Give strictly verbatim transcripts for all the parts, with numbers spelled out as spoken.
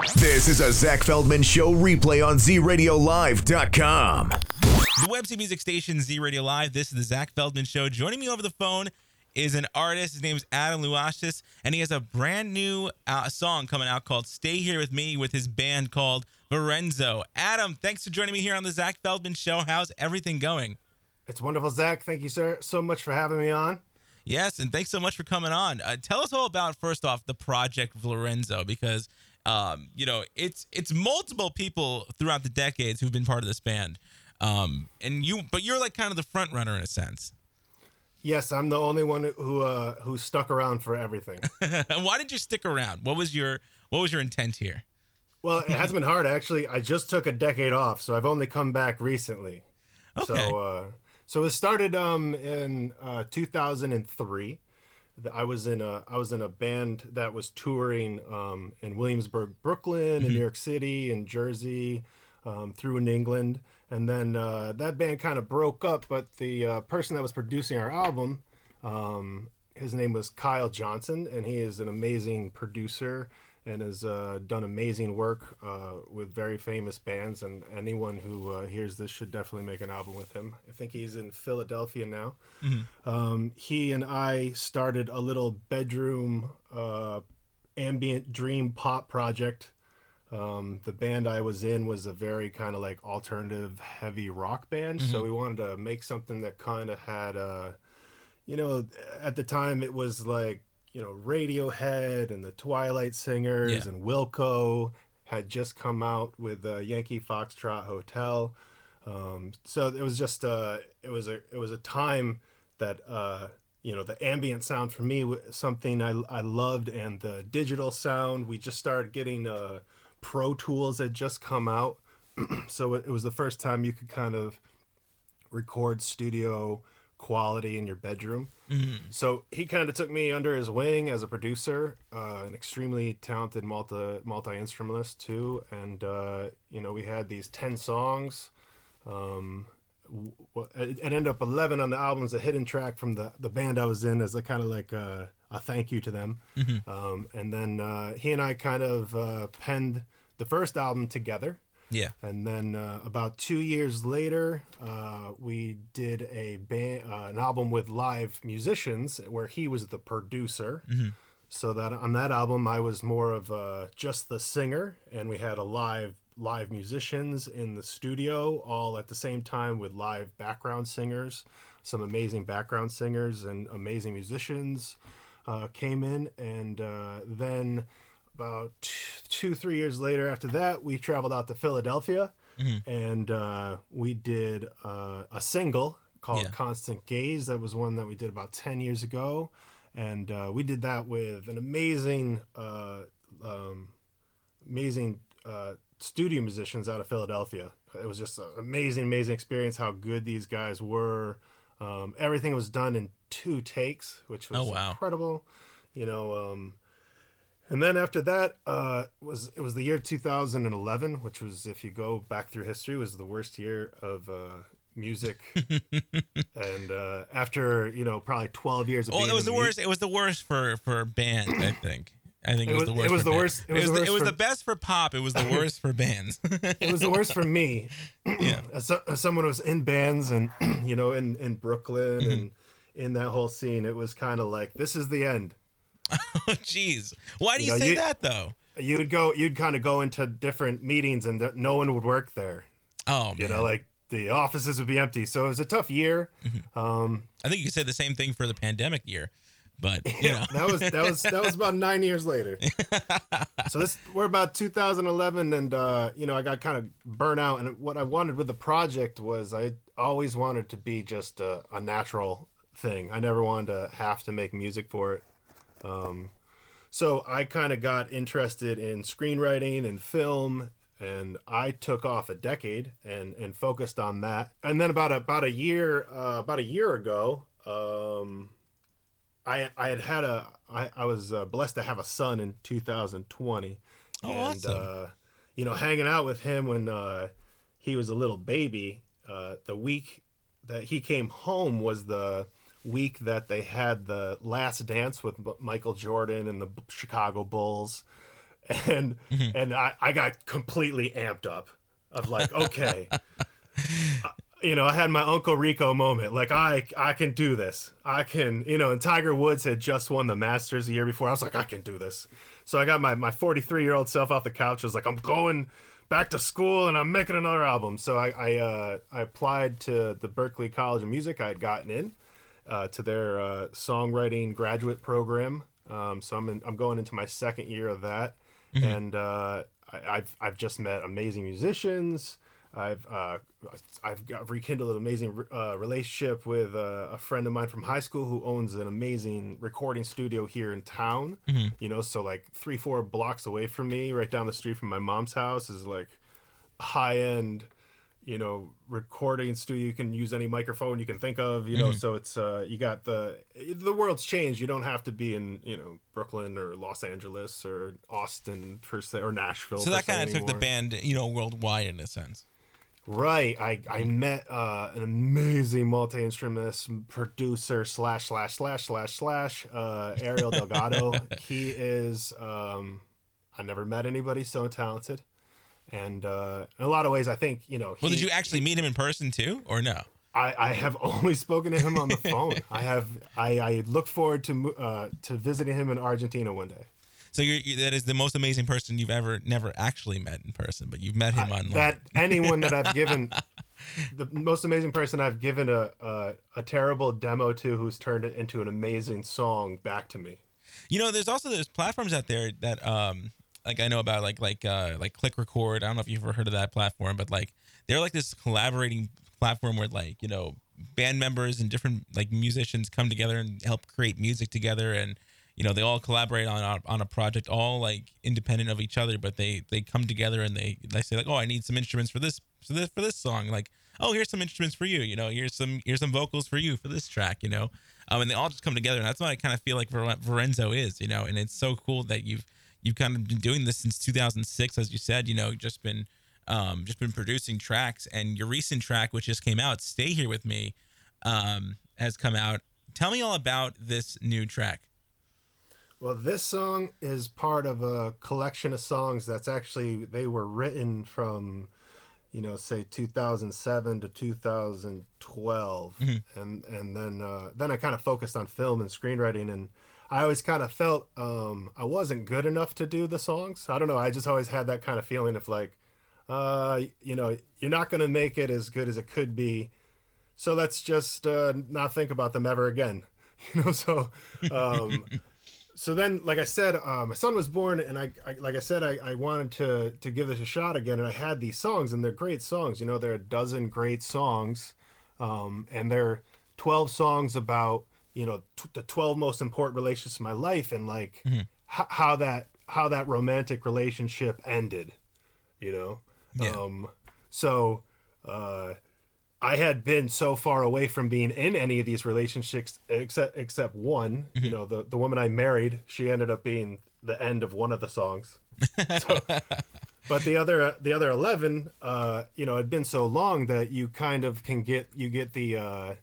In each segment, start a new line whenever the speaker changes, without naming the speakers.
This is a Zach Feldman Show replay on Z Radio Live dot com.
The Webster Music Station, Z Radio Live. This is the Zach Feldman Show. Joining me over the phone is an artist. His name is Adam Luashis, and he has a brand new uh, song coming out called Stay Here With Me with his band called Varenzo. Adam, thanks for joining me here on the Zach Feldman Show. How's everything going?
It's wonderful, Zach. Thank you, sir, so much for having me on.
Yes, and thanks so much for coming on. Uh, tell us all about, first off, the project Varenzo, because um, you know it's it's multiple people throughout the decades who've been part of this band, um, and you, but you're like kind of the front runner in a sense.
Yes, I'm the only one who uh, who stuck around for everything.
Why did you stick around? What was your what was your intent here?
Well, it has been hard, actually. I just took a decade off, so I've only come back recently.
Okay.
So, uh, so it started um, in uh, two thousand three. I was in a I was in a band that was touring um, in Williamsburg, Brooklyn,
Mm-hmm.
in New York City, in Jersey, um, through in England, and then uh, that band kind of broke up. But the uh, person that was producing our album, um, his name was Kyle Johnson, and he is an amazing producer and has uh, done amazing work uh, with very famous bands. And anyone who uh, hears this should definitely make an album with him. I think he's in Philadelphia now.
Mm-hmm.
Um, he and I started a little bedroom uh, ambient dream pop project. Um, the band I was in was a very kind of like alternative heavy rock band.
Mm-hmm.
So we wanted to make something that kind of had, uh, you know, at the time it was like, you know, Radiohead and the Twilight Singers,
Yeah.
and Wilco had just come out with uh, Yankee Foxtrot Hotel. Um, so it was just uh, it was a it was a time that uh, you know, the ambient sound for me was something I I loved, and the digital sound. We just started getting uh, Pro Tools had just come out, so it, it was the first time you could kind of record studio quality in your bedroom.
Mm-hmm.
So he kind of took me under his wing as a producer, uh, an extremely talented multi multi instrumentalist too. And uh, you know, we had these ten songs. Um, w- w- it, it ended up eleven on the album as a hidden track from the the band I was in, as a kind of like a, a thank you to them.
Mm-hmm.
Um, and then uh, he and I kind of uh, penned the first album together.
Yeah.
And then uh, about two years later, uh, we did a band, uh, an album with live musicians where he was the producer.
Mm-hmm.
So that on that album, I was more of uh, just the singer, and we had a live live musicians in the studio all at the same time with live background singers. Some amazing background singers and amazing musicians uh, came in, and uh, then. About two, three years later after that, we traveled out to Philadelphia,
Mm-hmm.
and uh, we did uh, a single called
Yeah.
Constant Gaze. That was one that we did about ten years ago. And uh, we did that with an amazing, uh, um, amazing uh, studio musicians out of Philadelphia. It was just an amazing, amazing experience how good these guys were. Um, everything was done in two takes, which was
Oh, wow.
incredible. You know, um, and then after that, uh, was it was the year two thousand eleven, which was, if you go back through history, was the worst year of uh, music. And uh, after, you know, probably twelve years of
Well,
being
it was
in
the worst. It was the worst for for bands. I think. I think it,
It
was,
was-
the worst.
it was
for
the
bands.
worst-
It was,
the
the,
worst
it was
for-
the best for pop. It was the worst for bands.
It was the worst for me.
Yeah.
As, so- as someone who was in bands and, you know, in, in Brooklyn
Mm-hmm.
and in that whole scene, it was kind of like, this is the end.
Oh, jeez. Why do you,
You know,
say
you-
that though?
You would go, you'd kind of go into different meetings and th- no one would work there.
Oh,
You
man.
know, like the offices would be empty. So it was a tough year. Um,
I think you could say the same thing for the pandemic year, but you know.
that was that was that was about nine years later. So this we're about two thousand eleven, and uh, you know, I got kind of burnt out. And what I wanted with the project was I always wanted to be just a, a natural thing. I never wanted to have to make music for it. Um, so I kind of got interested in screenwriting and film, and I took off a decade and and focused on that. And then about a, about a year uh, about a year ago. Um, I I had had a I, I was uh, blessed to have a son in two thousand twenty,
Oh,
and
awesome.
uh, you know, hanging out with him when uh, he was a little baby. Uh, the week that he came home was the week that they had the last dance with B- Michael Jordan and the B- Chicago Bulls, and
Mhm.
and I, I got completely amped up of like, okay, you know, I had my Uncle Rico moment. Like, I I can do this. I can, you know, and Tiger Woods had just won the Masters the year before. I was like, I can do this. So I got my my forty-three year old self off the couch. I was like, I'm going back to school and I'm making another album. So I I, uh, I applied to the Berklee College of Music. I had gotten in uh, to their uh, songwriting graduate program. Um, so I'm in, I'm going into my second year of that,
Mhm.
and uh, I, I've I've just met amazing musicians. I've uh, I've got rekindled an amazing uh, relationship with uh, a friend of mine from high school who owns an amazing recording studio here in town.
Mhm.
You know, so like three four blocks away from me, right down the street from my mom's house, is like high end, you know, recording studio. You can use any microphone you can think of. You know,
Mhm.
so it's uh, you got the the world's changed. You don't have to be in, you know, Brooklyn or Los Angeles or Austin per se, or Nashville.
So
per
that
se
kind of took the
anymore.
band, you know, worldwide in a sense.
Right. I I met uh, an amazing multi-instrumentist producer slash slash slash slash slash uh, Ariel Delgado. He is um, I never met anybody so talented, and uh, in a lot of ways, I think you know. He,
Well, did you actually meet him in person too, or no?
I, I have only spoken to him on the phone. I have I, I look forward to mo- uh, to visiting him in Argentina one day.
So you're, you that is the most amazing person you've ever never actually met in person, but you've met him
I-
online.
that anyone that I've given the most amazing person I've given a, a a terrible demo to, who's turned it into an amazing song back to me.
You know, there's also there's platforms out there that um like I know about like like uh like Click Record. I don't know if you've ever heard of that platform, but like they're like this collaborating platform where like, you know, band members and different like musicians come together and help create music together, and you know, they all collaborate on a, on a project, all like independent of each other, but they they come together and they they say like, "Oh, I need some instruments for this for this for this song." Like, "Oh, here's some instruments for you." You know, here's some here's some vocals for you for this track, you know. Um, and they all just come together, and that's what I kind of feel like Ver- Verenzo is, you know. And it's so cool that you've you've kind of been doing this since two thousand six, as you said, you know, just been um just been producing tracks, and your recent track, which just came out, "Stay Here With Me," um, has come out. Tell me all about this new track.
Well, this song is part of a collection of songs that's actually, they were written from, you know, say two thousand seven to two thousand twelve,
Mhm.
and and then uh, then I kind of focused on film and screenwriting, and I always kind of felt um, I wasn't good enough to do the songs. I don't know. I just always had that kind of feeling of like, uh, you know, you're not going to make it as good as it could be, so let's just uh, not think about them ever again. You know, so. Um, so then, like I said, uh, my son was born, and I, I like I said, I, I wanted to to give this a shot again, and I had these songs, and they're great songs. You know, there are a dozen great songs, um, and they're twelve songs about, you know, t- the twelve most important relationships in my life, and like
Mhm.
h- how that how that romantic relationship ended. You know,
Yeah.
um, so. Uh, I had been so far away from being in any of these relationships, except except one. You
Mhm.
know, the the woman I married, she ended up being the end of one of the songs. So, but the other the other eleven, uh, you know, had been so long that you kind of can get you get the uh,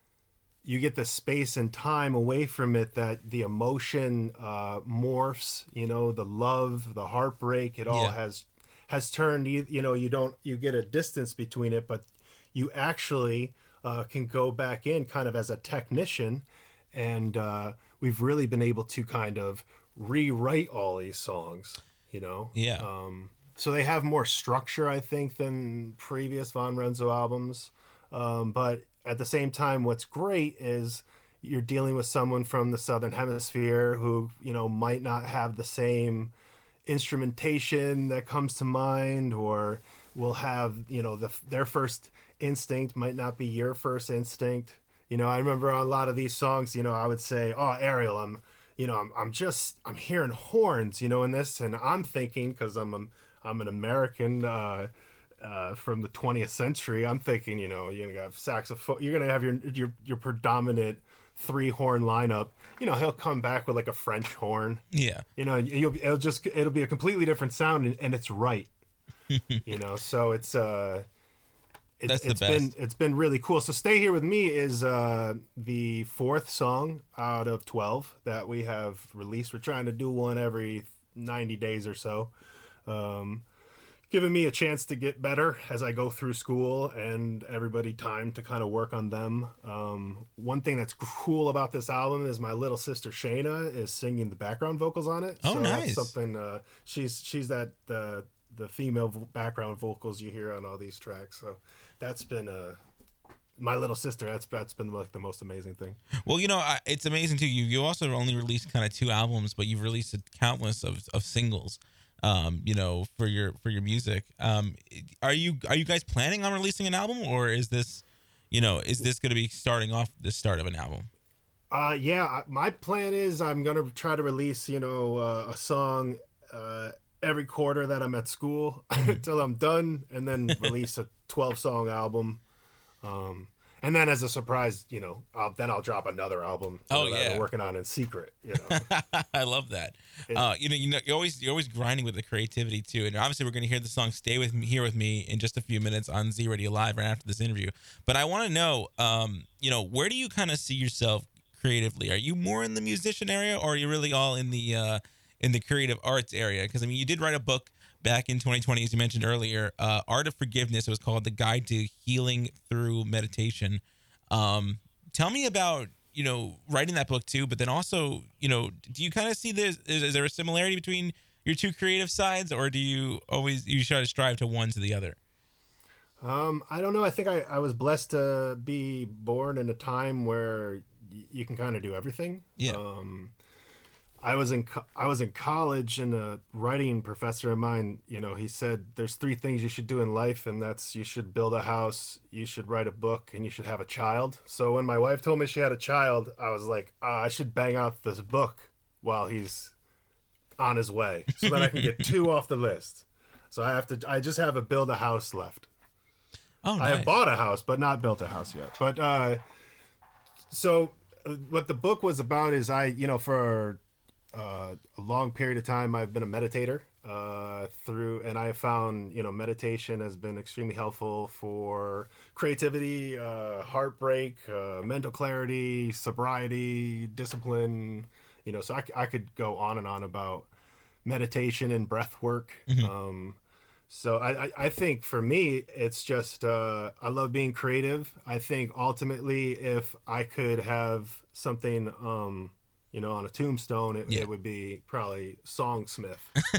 you get the space and time away from it, that the emotion uh, morphs. You know, the love, the heartbreak, it all
Yeah.
has has turned. You, you know, you don't you get a distance between it, but you actually uh, can go back in kind of as a technician, and uh, we've really been able to kind of rewrite all these songs, you know.
Yeah.
Um, so they have more structure, I think, than previous Von Renzo albums. Um, but at the same time, what's great is you're dealing with someone from the Southern Hemisphere who, you know, might not have the same instrumentation that comes to mind, or will have, you know, the their first instinct might not be your first instinct. You know, I remember on a lot of these songs, you know, I would say, "Oh, Ariel, I'm, you know, I'm, I'm just, I'm hearing horns, you know, in this," and I'm thinking, because I'm, a, I'm an American uh, uh, from the twentieth century, I'm thinking, you know, you're gonna have saxophone, you're gonna have your, your, your predominant three horn lineup. You know, he'll come back with like a French horn.
Yeah.
You know, you'll, it'll just, it'll be a completely different sound, and, and it's right. You know, so it's uh. It,
That's the
it's been
best.
it's been really cool. So "Stay Here With Me" is uh, the fourth song out of twelve that we have released. We're trying to do one every ninety days or so. Um, giving me a chance to get better as I go through school and everybody time to kind of work on them. Um, one thing that's cool about this album is my little sister Shayna is singing the background vocals on it.
Oh,
so
nice.
That's something uh, she's she's that uh, the female vo- background vocals you hear on all these tracks. So that's been a my little sister. That's that's been like the most amazing thing.
Well, you know, I, it's amazing too. You you also only released kind of two albums, but you've released a countless of, of singles. Um, you know, for your for your music. Um, are you are you guys planning on releasing an album, or is this, you know, is this going to be starting off the start of an album?
Uh, yeah, I- my plan is I'm gonna try to release, you know, uh, a song uh, every quarter that I'm at school until I'm done, and then release a twelve song album. Um, and then as a surprise, you know, I'll, then I'll drop another album. You
Oh,
know, that
yeah.
I'm working on in secret. You know,
I love that.
It-
Uh, you know, you know, you're always you're always grinding with the creativity too, and obviously we're going to hear the song "Stay with Me" here with me in just a few minutes on Z Radio Live right after this interview. But I want to know, um, you know, where do you kind of see yourself creatively? Are you more in the musician area, or are you really all in the uh, in the creative arts area? Because I mean, you did write a book back in twenty twenty, as you mentioned earlier, uh, Art of Forgiveness. It was called The Guide to Healing Through Meditation. Um, tell me about, you know, writing that book too, but then also, you know, do you kind of see this, is, is there a similarity between your two creative sides, or do you always, you try to strive to one to the other?
um, I don't know. I think I, I was blessed to be born in a time where y- you can kind of do everything.
Yeah.
Um, I was in co- I was in college, and a writing professor of mine, you know, he said there's three things you should do in life, and that's you should build a house, you should write a book, and you should have a child. So when my wife told me she had a child, I was like, ah, I should bang out this book while he's on his way, so that I can get two off the list. So I have to. I just have a build a house left.
Oh,
I
nice.
have bought a house, but not built a house yet. But uh, so uh, what the book was about is I, you know, for uh, a long period of time, I've been a meditator uh, through, and I found, you know, meditation has been extremely helpful for creativity, uh, heartbreak, uh, mental clarity, sobriety, discipline, you know, so I, c- I could go on and on about meditation and breath work.
Mhm.
Um, so I, I, I think for me, it's just, uh, I love being creative. I think ultimately, if I could have something, um, you know, on a tombstone, it,
Yeah.
it would be probably Songsmith,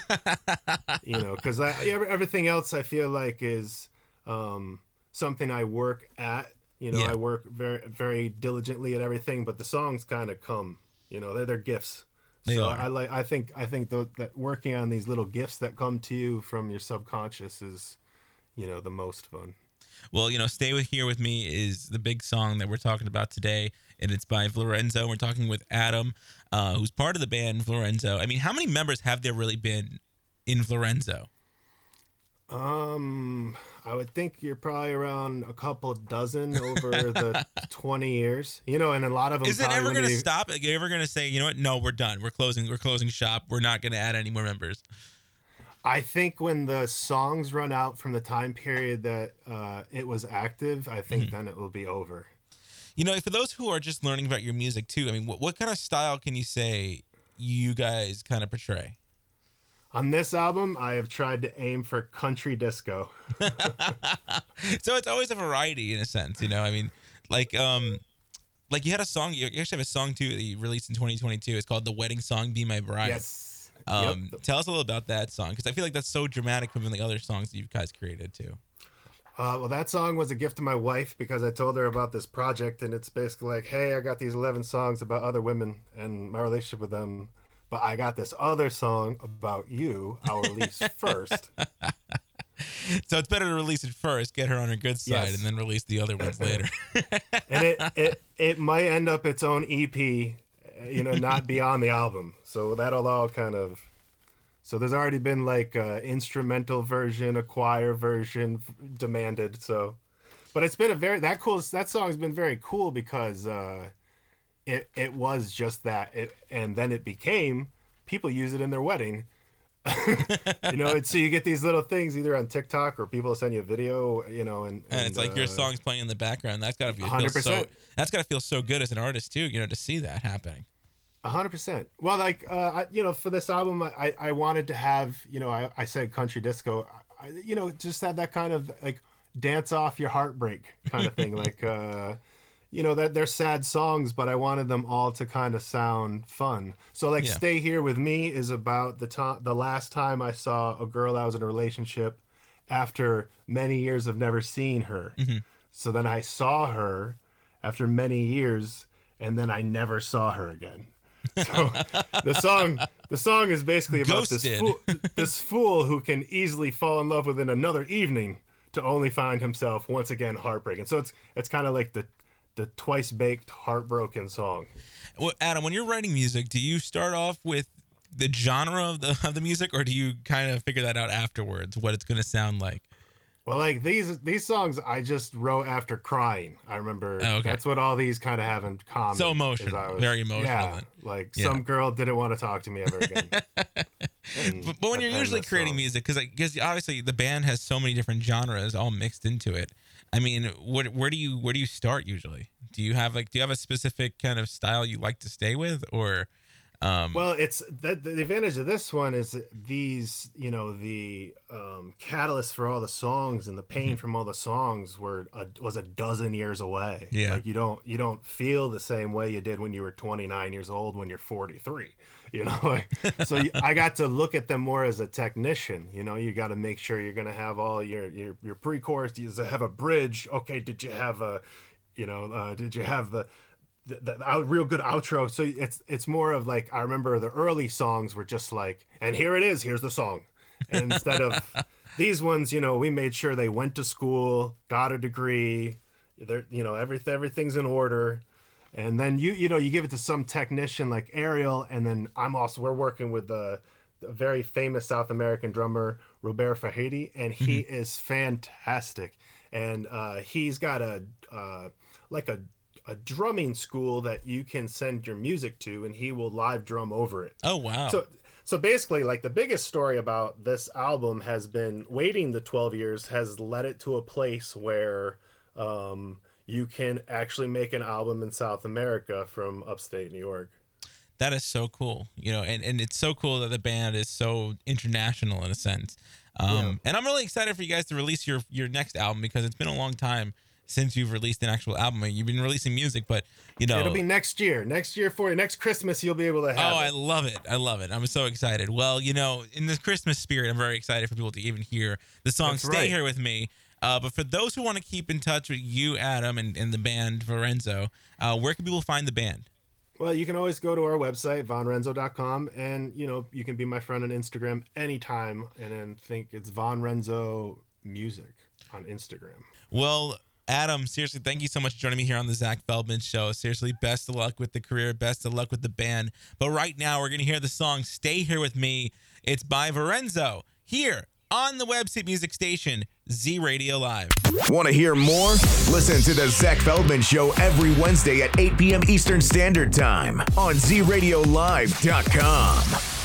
you know, because I, every- everything else I feel like is um, something I work at. You know,
Yeah.
I work very, very diligently at everything, but the songs kind of come, you know, they're, they're gifts.
They
so
are.
I like, I think, I think tho- that working on these little gifts that come to you from your subconscious is, you know, the most fun.
Well, you know, Stay With Here With Me is the big song that we're talking about today, and it's by Florenzo. We're talking with Adam, uh, who's part of the band Florenzo. I mean, how many members have there really been in Florenzo?
Um, I would think you're probably around a couple dozen over the twenty years, you know, and a lot of them.
Is it
probably
ever
wouldn't
going to
even-
stop? Like, are you ever going to say, you know what? No, we're done. We're closing. We're closing shop. We're not going to add any more members.
I think when the songs run out from the time period that uh, it was active, I think
Mhm.
then it will be over.
You know, for those who are just learning about your music too, I mean, what, what kind of style can you say you guys kind of portray?
On this album, I have tried to aim for country disco.
So it's always a variety in a sense, you know. I mean, like, um, like you had a song. You actually have a song too that you released in twenty twenty-two. It's called "The Wedding Song, Be My Bride."
Yes.
Um,
Yep.
Tell us a little about that song, because I feel like that's so dramatic from the other songs that you guys created too.
Uh, well, that song was a gift to my wife because I told her about this project, and it's basically like, hey, I got these eleven songs about other women and my relationship with them, but I got this other song about you. I'll release first.
So it's better to release it first, get her on her good side,
Yes.
and then release the other ones later.
And it, it it might end up its own E P, you know, not beyond the album. So that'll all kind of. So there's already been like a instrumental version, a choir version f- demanded. So, but it's been a very that cool. That song's been very cool because uh, it it was just that. It and then it became people use it in their wedding. You know, and so you get these little things either on TikTok or people send you a video. You know, and
And it's like your
uh,
song's playing in the background. That's gotta feel
one hundred
feel so.
percent.
That's gotta feel so good as an artist too. You know, to see that happening.
A hundred percent. Well, like, uh, I, you know, for this album, I, I wanted to have, you know, I, I said country disco, I, you know, just had that kind of like dance off your heartbreak kind of thing. Like, uh, you know, that they're sad songs, but I wanted them all to kind of sound fun. So like,
Yeah.
Stay Here With Me is about the time, the last time I saw a girl I was in a relationship after many years of never seeing her.
Mm-hmm.
So then I saw her after many years, and then I never saw her again. So the song, the song is basically about
Ghosted.
this fool, this fool who can easily fall in love within another evening to only find himself once again heartbreaking. So it's it's kind of like the the twice baked heartbroken song.
Well, Adam, when you're writing music, do you start off with the genre of the of the music, or do you kind of figure that out afterwards, what it's going to sound like?
Well, like these these songs I just wrote after crying. I remember
Oh, okay.
that's what all these kind of have in common.
So
is
emotional,
I was-
very emotional
Yeah,
then.
like
Yeah.
some girl didn't want to talk to me ever again. And-
But, but when you're
and
usually
this
creating
song.
music, because because obviously the band has so many different genres all mixed into it. I mean, what where do you where do you start usually? Do you have like do you have a specific kind of style you like to stay with, or um,
Well, it's the, the advantage of this one is that these, you know, the um, catalyst for all the songs and the pain from all the songs were a, was a dozen years away.
Yeah.
like you don't you don't feel the same way you did when you were twenty-nine years old when you're forty-three. You know, like, so you, I got to look at them more as a technician. You know, you got to make sure you're going to have all your your your pre-chorus. You have a bridge. Okay, did you have a, you know, uh, did you have the the, the out, real good outro? So it's it's more of like, I remember the early songs were just like, and here it is, here's the song. And instead of these ones, you know, we made sure they went to school, got a degree, they're, you know, everything everything's in order. And then you you know you give it to some technician like Ariel, and then I'm also we're working with the, the very famous South American drummer Robert Fajedi, and he
Mm-hmm.
is fantastic. And uh, he's got a uh, like a a drumming school that you can send your music to, and he will live drum over it.
oh wow,
So so basically, like, the biggest story about this album has been waiting the twelve years has led it to a place where um, you can actually make an album in South America from upstate New York.
that is so cool. You know, and, and it's so cool that the band is so international in a sense. Um,
Yeah.
And I'm really excited for you guys to release your your next album, because it's been a long time since you've released an actual album. You've been releasing music, but you know,
It'll be next year. Next year for you. Next Christmas, you'll be able to have
Oh,
it.
I love it. I love it. I'm so excited. Well, you know, in this Christmas spirit, I'm very excited for people to even hear the song
That's
Stay
right.
Here With Me. Uh, but for those who want to keep in touch with you, Adam, and, and the band Varenzo, uh, where can people find the band?
Well, you can always go to our website, von renzo dot com, and, you know, you can be my friend on Instagram anytime, and then think it's Von Renzo Music on Instagram.
Well, Adam, seriously, thank you so much for joining me here on the Zach Feldman Show. Seriously, best of luck with the career, best of luck with the band. But right now, we're going to hear the song Stay Here With Me. It's by Varenzo here on the website music station, Z Radio Live.
Want to hear more? Listen to the Zach Feldman Show every Wednesday at eight p.m. Eastern Standard Time on Z Radio Live dot com.